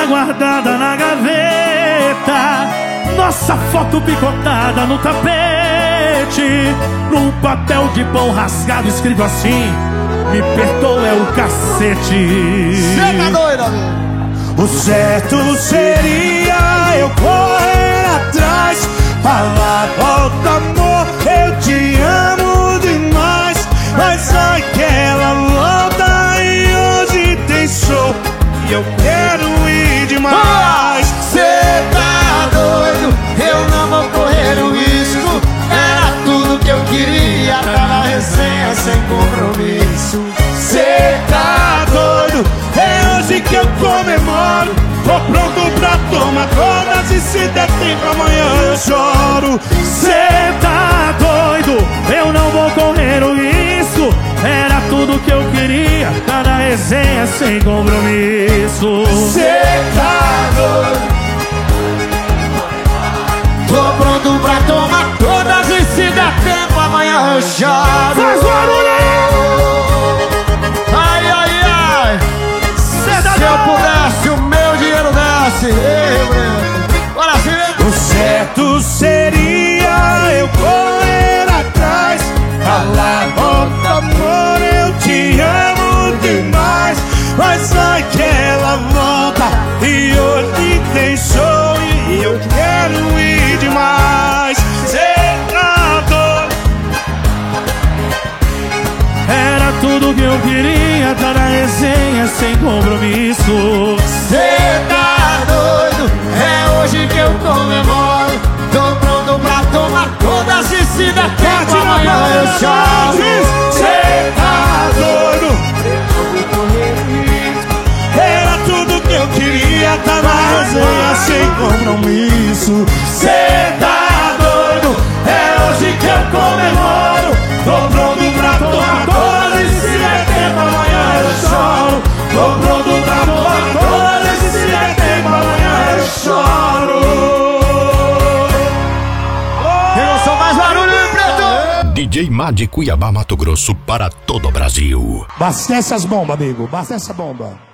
guardada na gaveta, nossa foto picotada no tapete, num papel de pão rasgado escrito assim: me perdoa, é o cacete. Cê tá doido, amigo? O certo seria eu correr atrás, falar: volta amor, eu te amo demais. Mas aquela volta e hoje tem show e eu quero ir demais. Cê tá doido, eu não vou correr o risco. Era tudo que eu queria, tá na resenha sem compromisso. Cê tá doido, é hoje que eu comemoro. Tô pronto pra tomar todas e se der tempo amanhã eu choro. Cê tá doido, eu não vou correr o risco. Era tudo que eu queria, tá na resenha sem compromisso. Cê tá doido, tô pronto pra tomar todas e se der tempo amanhã eu choro. Faz barulho aí! Ai, ai, ai. Se eu pudesse, o meu dinheiro desce. Bora sim. O certo seria eu correr atrás, falar: volta amor, eu te amo demais. Mas aquela volta e hoje tem show e eu quero ir demais. Cê tá doido, era tudo que eu queria, tá na resenha sem compromisso. Cê tá doido, é hoje que eu comemoro. Tô pronto pra tomar todas e se der tempo amanhã eu choro. Cê tá doido, era tudo que eu queria, tá na resenha sem compromisso. Cê tá doido, é hoje que eu comemoro. Tô pronto pra tomar todas e se der tempo amanhã eu choro. Tô pronto pra tomar todas e se der tempo amanhã eu choro. Eu não sou mais barulho, preto. DJ Má de Cuiabá, Mato Grosso, para todo o Brasil. Abastece as bombas, amigo, abastece a bomba.